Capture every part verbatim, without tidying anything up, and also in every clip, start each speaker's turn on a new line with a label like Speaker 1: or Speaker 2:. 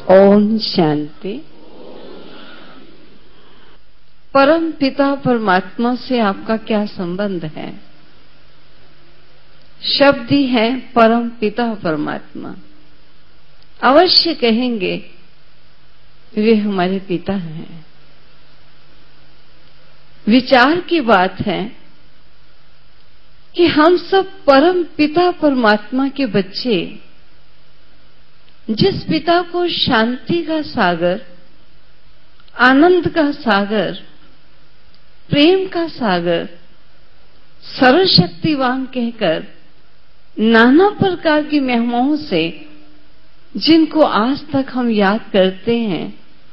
Speaker 1: ओम शांति। परम पिता परमात्मा से आपका क्या संबंध है? शब्द ही है परम पिता परमात्मा। अवश्य कहेंगे वे हमारे पिता हैं। विचार की बात है कि हम सब परम पिता परमात्मा के बच्चे, जिस पिता को शांति का सागर, आनंद का सागर, प्रेम का सागर, सर्वशक्तिवान कहकर नाना प्रकार की महिमाओं से जिनको आज तक हम याद करते हैं,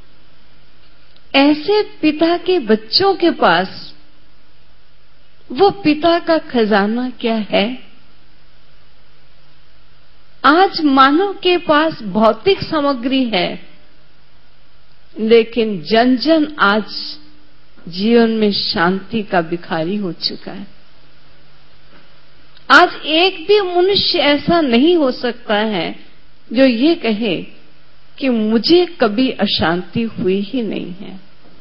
Speaker 1: ऐसे पिता के बच्चों के पास वो पिता का खजाना क्या है? आज मानव के पास भौतिक सामग्री है, लेकिन जन जन आज जीवन में शांति का भिखारी हो चुका है। आज एक भी मनुष्य ऐसा नहीं हो सकता है जो ये कहे कि मुझे कभी अशांति हुई ही नहीं है,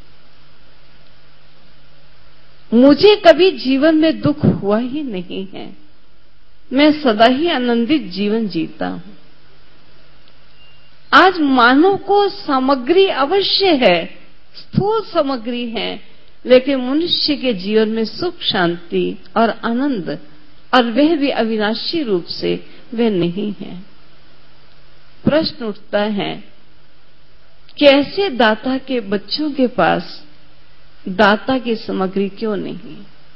Speaker 1: मुझे कभी जीवन में दुख हुआ ही नहीं है, मैं सदा ही आनंदित जीवन जीता हूं। आज मानव को सामग्री अवश्य है, स्थूल सामग्री है, लेकिन मनुष्य के जीवन में सुख, शांति और आनंद, और वह भी अविनाशी रूप से, वह नहीं है। प्रश्न उठता है कि ऐसे दाता के बच्चों के पास दाता की सामग्री क्यों नहीं?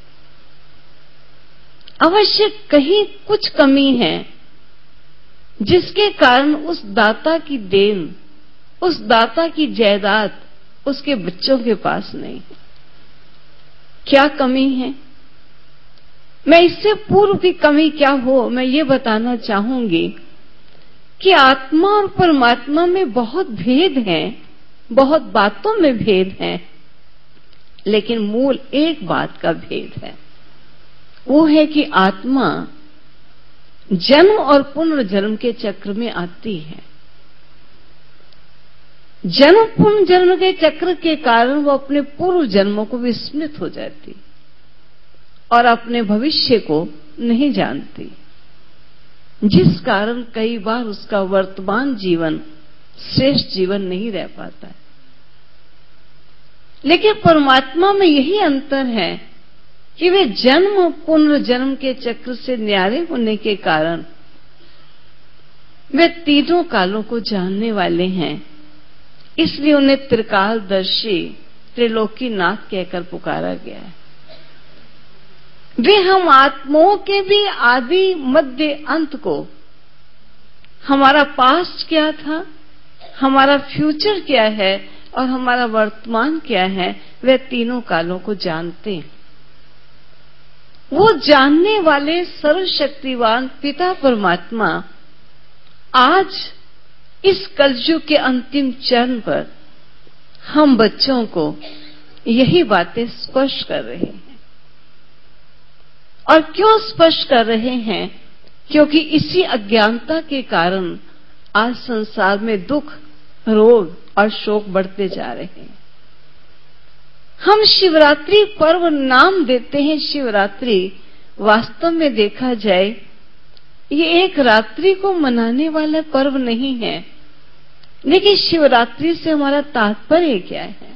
Speaker 1: अवश्य कहीं कुछ कमी है, जिसके कारण उस दाता की देन, उस दाता की जायदाद उसके बच्चों के पास नहीं है। क्या कमी है? मैं इससे पूर्व की कमी क्या हो, मैं ये बताना चाहूंगी कि आत्मा और परमात्मा में बहुत भेद है, बहुत बातों में भेद है, लेकिन मूल एक बात का भेद है। वो है कि आत्मा जन्म और पुनर्जन्म के चक्र में आती है। जन्म पुनर्जन्म के चक्र के कारण वो अपने पूर्व जन्मों को विस्मृत हो जाती और अपने भविष्य को नहीं जानती, जिस कारण कई बार उसका वर्तमान जीवन श्रेष्ठ जीवन नहीं रह पाता है। लेकिन परमात्मा में यही अंतर है कि वे जन्म पुनर्जन्म के चक्र से न्यारे होने के कारण वे तीनों कालों को जानने वाले हैं, इसलिए उन्हें त्रिकालदर्शी, त्रिलोकीनाथ कहकर पुकारा गया है। वे हम आत्माओं के भी आदि मध्य अंत को, हमारा पास्ट क्या था, हमारा फ्यूचर क्या है और हमारा वर्तमान क्या है, वे तीनों कालों को जानते हैं। वो जानने वाले सर्वशक्तिवान पिता परमात्मा आज इस कलयुग के अंतिम चरण पर हम बच्चों को यही बातें स्पष्ट कर रहे हैं। और क्यों स्पष्ट कर रहे हैं? क्योंकि इसी अज्ञानता के कारण आज संसार में दुख, रोग और शोक बढ़ते जा रहे हैं। हम शिवरात्रि पर्व नाम देते हैं शिवरात्रि, वास्तव में देखा जाए ये एक रात्रि को मनाने वाला पर्व नहीं है। लेकिन शिवरात्रि से हमारा तात्पर्य क्या है?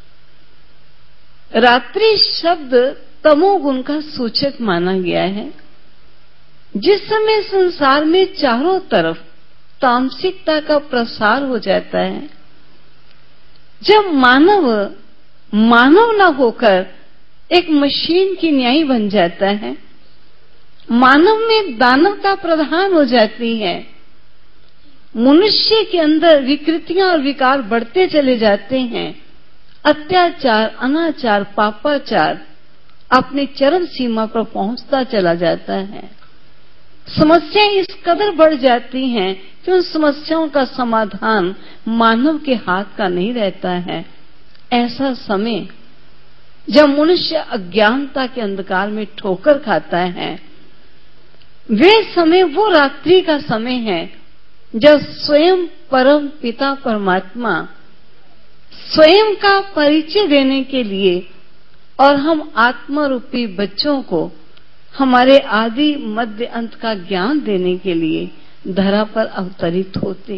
Speaker 1: रात्रि शब्द तमोगुण का सूचक माना गया है। जिस समय संसार में चारों तरफ तामसिकता का प्रसार हो जाता है, जब मानव मानव न होकर एक मशीन की न्यायी बन जाता है, मानव में दानवता प्रधान हो जाती है, मनुष्य के अंदर विकृतियां और विकार बढ़ते चले जाते हैं, अत्याचार, अनाचार, पापाचार अपनी चरम सीमा पर पहुंचता चला जाता है। समस्याएं इस कदर बढ़ जाती हैं कि उन समस्याओं का समाधान मानव के हाथ का नहीं रहता है। ऐसा समय जब मनुष्य अज्ञानता के अंधकार में ठोकर खाता है, वे समय वो रात्रि का समय है जब स्वयं परम पिता परमात्मा स्वयं का परिचय देने के लिए और हम आत्मा रूपी बच्चों को हमारे आदि मध्य अंत का ज्ञान देने के लिए धरा पर अवतरित होते।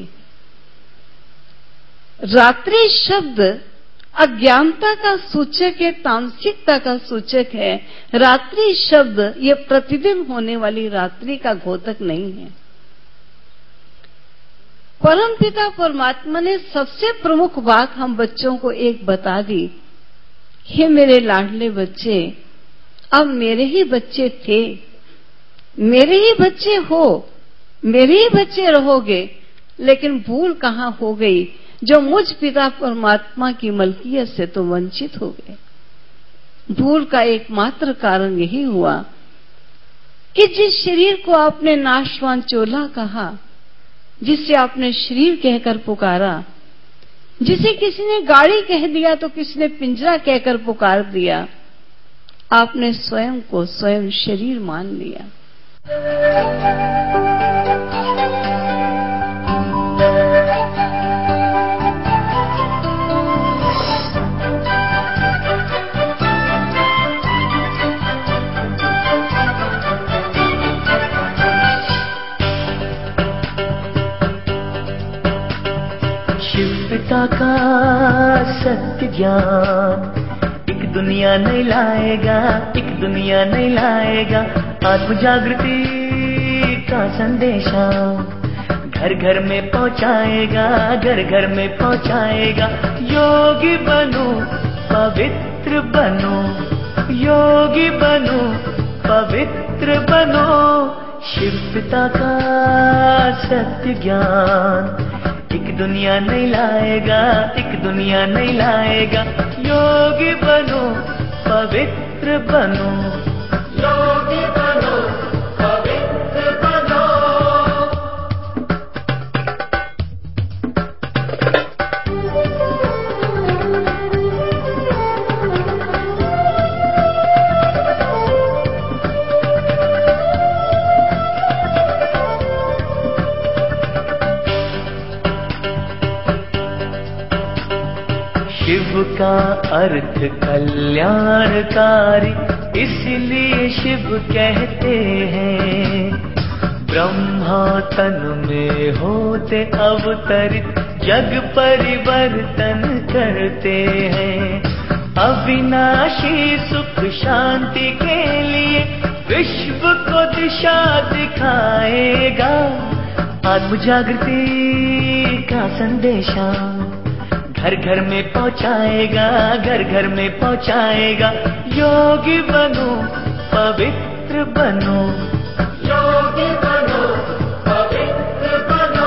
Speaker 1: रात्रि शब्द अज्ञानता का सूचक है, तामसिकता का सूचक है। रात्रि शब्द ये प्रतिदिन होने वाली रात्रि का घोतक नहीं है। परमपिता परमात्मा ने सबसे प्रमुख बात हम बच्चों को एक बता दी, हे मेरे लाडले बच्चे, अब मेरे ही बच्चे थे, मेरे ही बच्चे हो, मेरे ही बच्चे रहोगे, लेकिन भूल कहां हो गई जो मुझ पिता परमात्मा की मलकियत से तो वंचित हो गए। भूल का एकमात्र कारण यही हुआ कि जिस शरीर को आपने नाशवान चोला कहा, जिसे आपने शरीर कहकर पुकारा, जिसे किसी ने गाड़ी कह दिया तो किसी ने पिंजरा कहकर पुकार दिया, आपने स्वयं को स्वयं शरीर मान लिया।
Speaker 2: पिता का सत्य ज्ञान एक दुनिया नहीं लाएगा, एक दुनिया नहीं लाएगा। आत्म जागृति का संदेशा घर घर में पहुंचाएगा, घर घर में पहुंचाएगा। योगी बनो, पवित्र बनो, योगी बनो, पवित्र बनो। शिव पिता का सत्य ज्ञान एक दुनिया नहीं लाएगा, एक दुनिया नहीं लाएगा। योगी बनो, पवित्र बनो, योगी बनो, पवित्र बनो। शिव का अर्थ कल्याणकारी, इसलिए शिव कहते हैं। ब्रह्मा तन में होते अवतरित, जग परिवर्तन करते हैं। अविनाशी सुख शांति के लिए विश्व को दिशा दिखाएगा। आत्म जागृति का संदेशा घर घर में पहुंचाएगा, घर घर में पहुंचाएगा। योगी बनो, पवित्र बनो, योगी बनो, पवित्र बनो।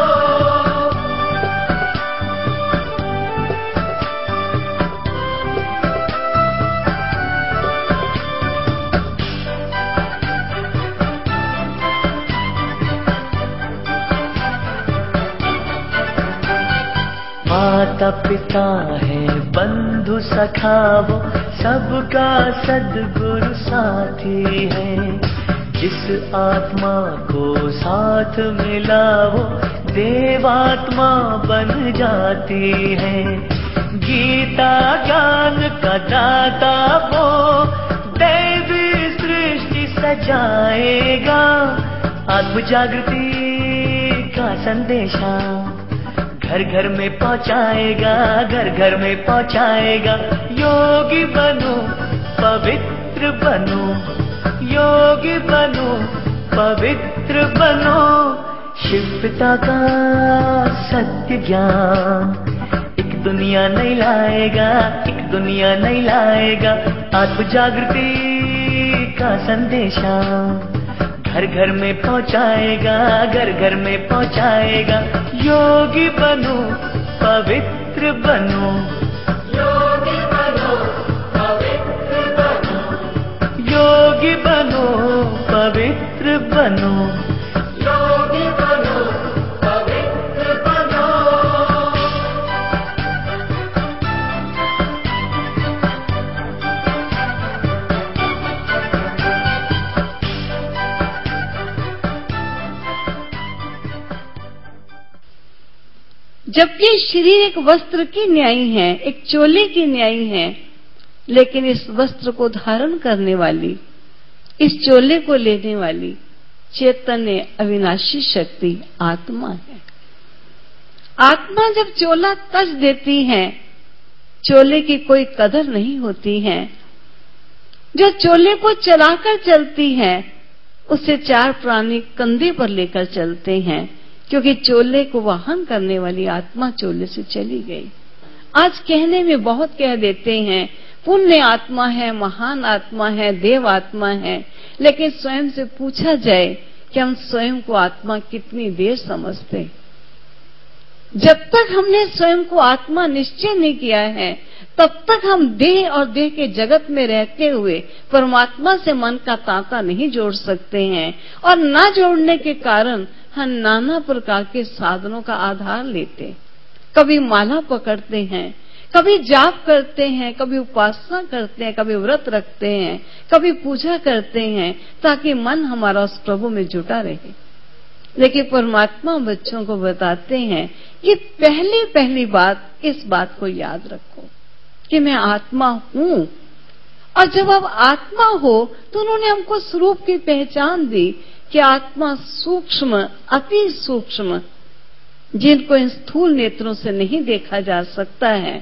Speaker 2: माता पिता है बंधु सखा वो, सबका सद्गुरु साथी है। जिस आत्मा को साथ मिला वो देवात्मा बन जाती है। गीता ज्ञान का दाता वो दैवी सृष्टि सजाएगा। आत्म जागृति का संदेशा घर घर में पहुंचाएगा, घर घर में पहुंचाएगा। योगी बनो, पवित्र बनो, योगी बनो, पवित्र बनो। शिव पिता का सत्य ज्ञान एक दुनिया नहीं लाएगा, एक दुनिया नहीं लाएगा। आत्म जागृति का संदेशा घर घर में पहुंचाएगा, घर घर में पहुंचाएगा। योगी बनो, पवित्र बनो, योगी बनो, पवित्र बनो, योगी बनो, पवित्र बनो, योगी बनो, पवित्र बनो।
Speaker 1: जबकि शरीर एक वस्त्र की न्यायी है, एक चोले की न्यायी है, लेकिन इस वस्त्र को धारण करने वाली, इस चोले को लेने वाली चैतन्य अविनाशी शक्ति आत्मा है। आत्मा जब चोला तज देती है, चोले की कोई कदर नहीं होती है। जो चोले को चलाकर चलती है, उसे चार प्राणी कंधे पर लेकर चलते हैं, क्योंकि चोले को वहन करने वाली आत्मा चोले से चली गई। आज कहने में बहुत कह देते हैं, पुण्य आत्मा है, महान आत्मा है, देव आत्मा है, लेकिन स्वयं से पूछा जाए कि हम स्वयं को आत्मा कितनी देर समझते। जब तक हमने स्वयं को आत्मा निश्चय नहीं किया है, तब तक हम देह और देह के जगत में रहते हुए परमात्मा से मन का तांता नहीं जोड़ सकते हैं। और ना जोड़ने के कारण हम नाना प्रकार के साधनों का आधार लेते, कभी माला पकड़ते हैं, कभी जाप करते हैं, कभी उपासना करते हैं, कभी व्रत रखते हैं, कभी पूजा करते हैं, ताकि मन हमारा उस प्रभु में जुटा रहे। लेकिन परमात्मा बच्चों को बताते हैं कि पहली पहली बात, इस बात को याद रखो कि मैं आत्मा हूं। और जब आप आत्मा हो तो उन्होंने हमको स्वरूप की पहचान दी कि आत्मा सूक्ष्म, अति सूक्ष्म, जिनको इन स्थूल नेत्रों से नहीं देखा जा सकता है,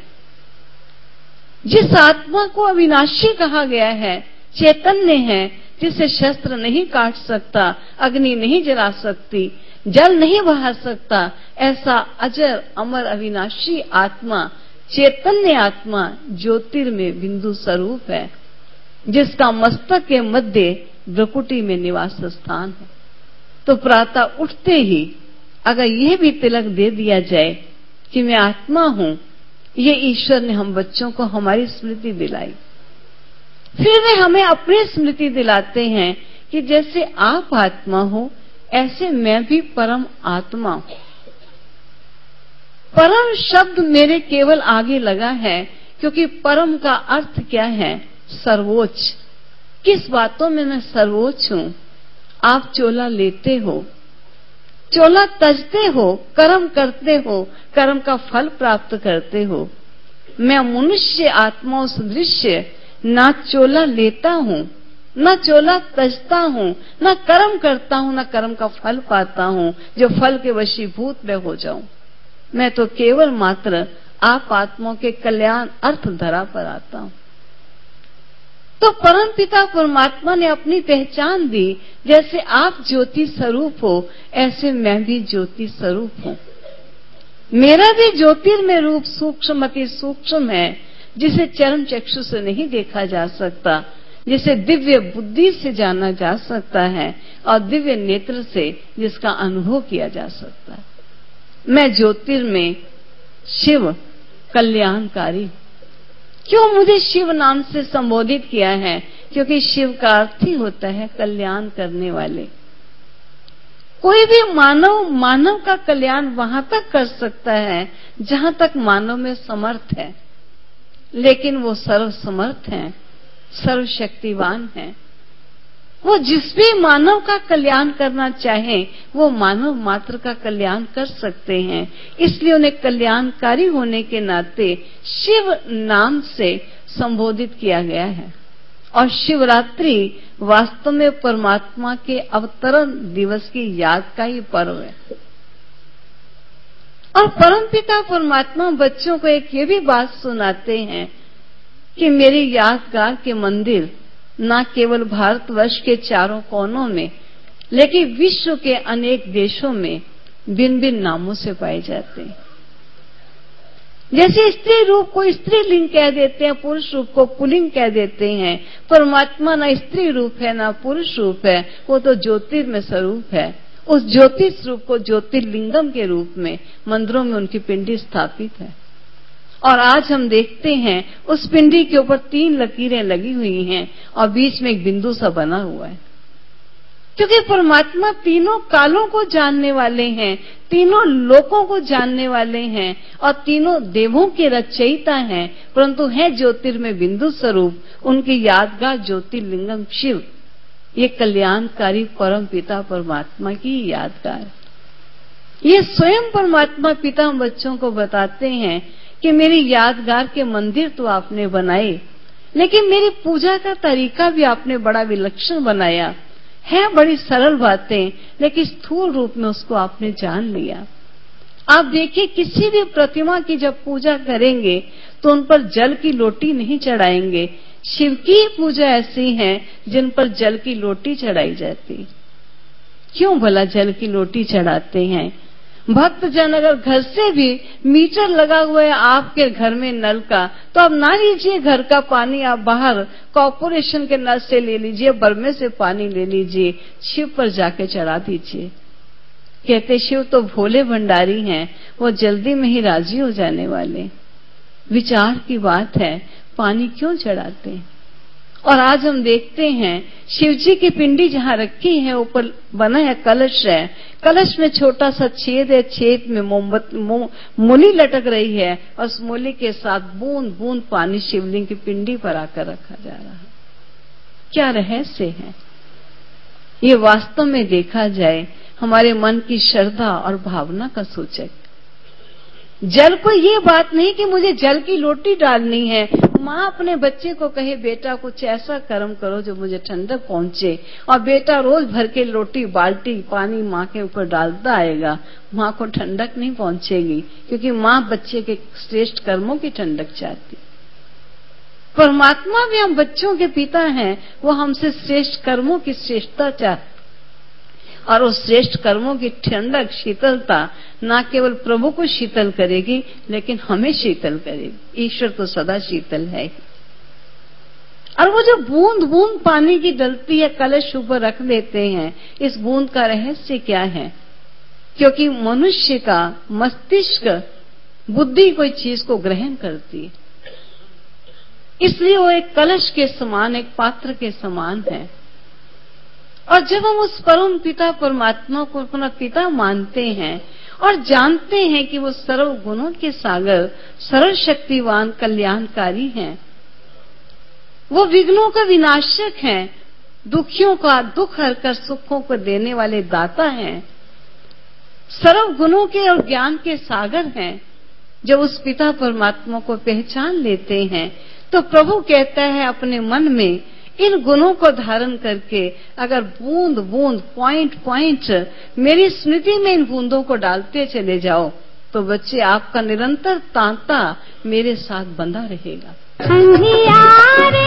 Speaker 1: जिस आत्मा को अविनाशी कहा गया है, चैतन्य है, जिसे शस्त्र नहीं काट सकता, अग्नि नहीं जला सकती, जल नहीं बहा सकता, ऐसा अजर अमर अविनाशी आत्मा, चैतन्य आत्मा ज्योतिर्मय बिंदु स्वरूप है, जिसका मस्तक के मध्य भ्रकुटी में निवास स्थान है। तो प्रातः उठते ही अगर यह भी तिलक दे दिया जाए कि मैं आत्मा हूं, ये ईश्वर ने हम बच्चों को हमारी स्मृति दिलाई। फिर वे हमें अपनी स्मृति दिलाते हैं कि जैसे आप आत्मा हो, ऐसे मैं भी परम आत्मा हूं। परम शब्द मेरे केवल आगे लगा है, क्योंकि परम का अर्थ क्या है? सर्वोच्च। किस बातों में मैं सर्वोच्च हूं? आप चोला लेते हो, चोला तजते हो, कर्म करते हो, कर्म का फल प्राप्त करते हो। मैं मनुष्य आत्माओं सदृश्य ना चोला लेता हूं, न चोला तजता हूं, न कर्म करता हूं, न कर्म का फल पाता हूं, जो फल के वशीभूत मैं हो जाऊं। मैं तो केवल मात्र आप आत्माओं के कल्याण अर्थ धरा पर आता हूं। तो परम पिता परमात्मा ने अपनी पहचान दी, जैसे आप ज्योति स्वरूप हो, ऐसे मैं भी ज्योति स्वरूप हूं। मेरा भी ज्योतिर्मय रूप सूक्ष्म अति सूक्ष्म है, जिसे चरम चक्षु से नहीं देखा जा सकता, जिसे दिव्य बुद्धि से जाना जा सकता है और दिव्य नेत्र से जिसका अनुभव किया जा सकता है। मैं ज्योतिर्मय शिव कल्याणकारी। क्यों मुझे शिव नाम से संबोधित किया है? क्योंकि शिव का अर्थ ही होता है कल्याण करने वाले। कोई भी मानव मानव का कल्याण वहां तक कर सकता है जहां तक मानव में समर्थ है, लेकिन वो सर्वसमर्थ है, सर्वशक्तिवान है। वो जिस भी मानव का कल्याण करना चाहे, वो मानव मात्र का कल्याण कर सकते हैं। इसलिए उन्हें कल्याणकारी होने के नाते शिव नाम से संबोधित किया गया है। और शिवरात्रि वास्तव में परमात्मा के अवतरण दिवस की याद का ही पर्व है। और परमपिता परमात्मा बच्चों को एक ये भी बात सुनाते हैं कि मेरी यादगार के मंदिर न केवल भारतवर्ष के चारों कोनों में, लेकिन विश्व के अनेक देशों में भिन्न भिन्न नामों से पाए जाते हैं। जैसे स्त्री रूप को स्त्रीलिंग कह देते हैं, पुरुष रूप को पुल्लिंग कह देते हैं, परमात्मा न स्त्री रूप है न पुरुष रूप है, वो तो ज्योतिर्मय स्वरूप है। उस ज्योति स्वरूप को ज्योतिर्लिंगम के रूप में मंदिरों में उनकी पिंडी स्थापित है। और आज हम देखते हैं उस पिंडी के ऊपर तीन लकीरें लगी हुई हैं और बीच में एक बिंदु सा बना हुआ है, क्योंकि परमात्मा तीनों कालों को जानने वाले हैं, तीनों लोकों को जानने वाले हैं और तीनों देवों के रचयिता हैं, परंतु है ज्योतिर्मय बिंदु स्वरूप। उनकी यादगार ज्योतिर्लिंगम शिव, ये कल्याणकारी परम पिता परमात्मा की यादगार। ये स्वयं परमात्मा पिता बच्चों को बताते हैं कि मेरी यादगार के मंदिर तो आपने बनाए, लेकिन मेरी पूजा का तरीका भी आपने बड़ा विलक्षण बनाया है। बड़ी सरल बातें, लेकिन स्थूल रूप में उसको आपने जान लिया। आप देखिए, किसी भी प्रतिमा की जब पूजा करेंगे तो उन पर जल की लोटी नहीं चढ़ाएंगे। शिव की पूजा ऐसी है जिन पर जल की लोटी चढ़ाई जाती। क्यों भला जल की लोटी चढ़ाते हैं? भक्त जन अगर घर से भी मीटर लगा हुआ है आपके घर में नल का, तो अब ना लीजिए घर का पानी, आप बाहर कॉर्पोरेशन के नल से ले लीजिए, बरमे से पानी ले लीजिए, शिव पर जाके चढ़ा दीजिए। कहते शिव तो भोले भंडारी हैं, वो जल्दी में ही राजी हो जाने वाले। विचार की बात है, पानी क्यों चढ़ाते हैं? और आज हम देखते हैं शिव जी की पिंडी जहां रखी है, ऊपर बना है कलश है, कलश में छोटा सा छेद है, छेद में मोमबत्ती मूली लटक रही है, और उस मूली के साथ बूंद बूंद पानी शिवलिंग की पिंडी पर आकर रखा जा रहा है। क्या रहस्य है ये? वास्तव में देखा जाए हमारे मन की श्रद्धा और भावना का सूचक। जल को ये बात नहीं कि मुझे जल की लोटी डालनी है। माँ अपने बच्चे को कहे बेटा कुछ ऐसा कर्म करो जो मुझे ठंडक पहुंचे, और बेटा रोज भर के लोटी बाल्टी पानी माँ के ऊपर डालता आएगा, माँ को ठंडक नहीं पहुंचेगी, क्योंकि माँ बच्चे के श्रेष्ठ कर्मों की ठंडक चाहती। परमात्मा भी हम बच्चों के पिता हैं, वो हमसे श्रेष्ठ कर्मों की श्रेष्ठता चाहते, और उस श्रेष्ठ कर्मों की ठंडक शीतलता न केवल प्रभु को शीतल करेगी, लेकिन हमें शीतल करेगी। ईश्वर तो सदा शीतल है। और वो जो बूंद बूंद पानी की डलती है, कलश ऊपर रख देते हैं, इस बूंद का रहस्य क्या है? क्योंकि मनुष्य का मस्तिष्क बुद्धि कोई चीज को ग्रहण करती है, इसलिए वो एक कलश के समान, एक पात्र के समान है। और जब हम उस परम पिता परमात्मा को अपना पिता मानते हैं और जानते हैं कि वो सर्व गुणों के सागर, सर्व शक्तिवान, कल्याणकारी हैं, वो विघ्नों का विनाशक हैं, दुखियों का दुख हरकर सुखों को देने वाले दाता हैं, सर्व गुणों के और ज्ञान के सागर हैं। जब उस पिता परमात्मा को पहचान लेते हैं तो प्रभु कहता है अपने मन में इन गुणों को धारण करके अगर बूंद बूंद, पॉइंट पॉइंट मेरी स्मृति में इन बूंदों को डालते चले जाओ, तो बच्चे आपका निरंतर तांता मेरे साथ बंधा रहेगा।
Speaker 3: अंधियारे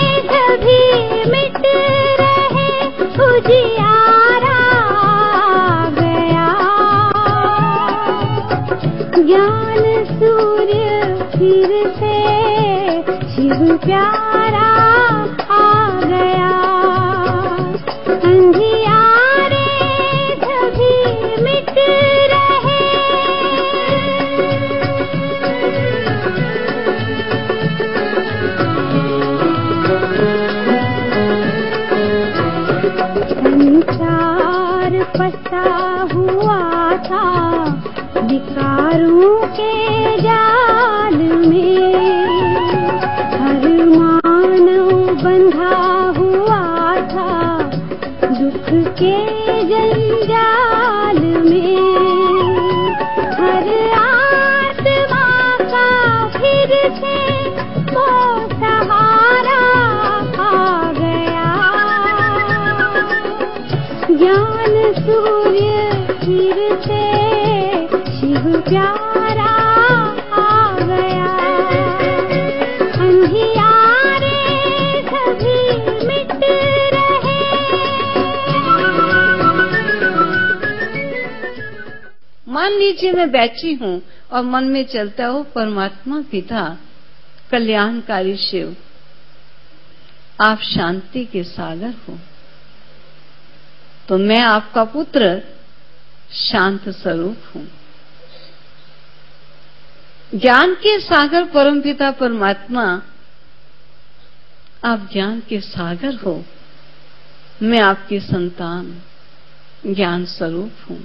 Speaker 3: कभी मिट रहे, उजियारा आ गया, ज्ञान सूर्य फिर से शिव प्यारा आ गया। अंधियारे कभी मिट रहे, संसार फंसा हुआ था विकारों के जाल में, हर मानव बंधा हुआ था दुख के जंजाल में, हर आत्मा का फिर से वो सहारा आ गया, ज्ञान सूर्य फिर से शिव प्यारा आ गया। अंधियारे कभी मिट रहे।
Speaker 1: मान लीजिए मैं बैठी हूं और मन में चलता हो परमात्मा पिता कल्याणकारी शिव, आप शांति के सागर हो, तो मैं आपका पुत्र शांत स्वरूप हूं। ज्ञान के सागर परमपिता परमात्मा, आप ज्ञान के सागर हो, मैं आपकी संतान ज्ञान स्वरूप हूं।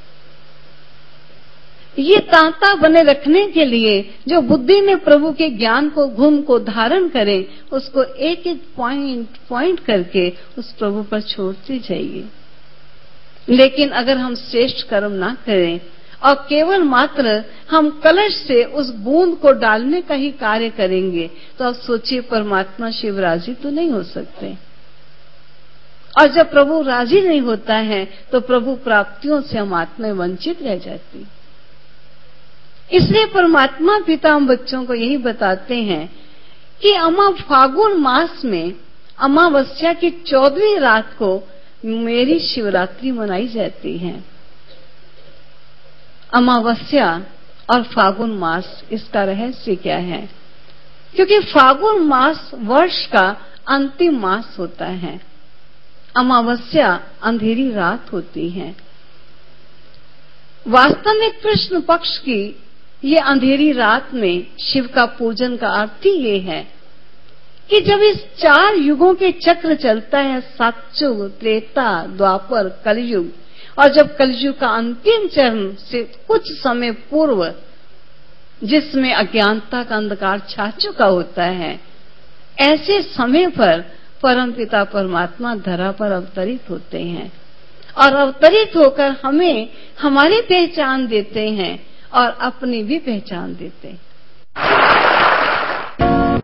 Speaker 1: ये तांता बने रखने के लिए जो बुद्धि में प्रभु के ज्ञान को, घुम को धारण करें, उसको एक एक पॉइंट पॉइंट करके उस प्रभु पर छोड़ते जाइए। लेकिन अगर हम श्रेष्ठ कर्म ना करें और केवल मात्र हम कलश से उस बूंद को डालने का ही कार्य करेंगे, तो अब सोचिए परमात्मा शिव राजी तो नहीं हो सकते। और जब प्रभु राजी नहीं होता है तो प्रभु प्राप्तियों से हम आत्माएं वंचित रह जाती। इसलिए परमात्मा पिता हम बच्चों को यही बताते हैं कि अमा फागुन मास में अमावस्या की चौदहवीं रात को मेरी शिवरात्रि मनाई जाती है। अमावस्या और फागुन मास, इसका रहस्य क्या है? क्योंकि फागुन मास वर्ष का अंतिम मास होता है, अमावस्या अंधेरी रात होती है। वास्तव में कृष्ण पक्ष की ये अंधेरी रात में शिव का पूजन का अर्थ ही ये है कि जब इस चार युगों के चक्र चलता है, सतयुग, त्रेता, द्वापर, कलयुग, और जब कलयुग का अंतिम चरण से कुछ समय पूर्व जिसमें अज्ञानता का अंधकार छा चुका होता है, ऐसे समय पर परमपिता परमात्मा धरा पर अवतरित होते हैं और अवतरित होकर हमें हमारी पहचान देते हैं और अपनी भी पहचान देते हैं।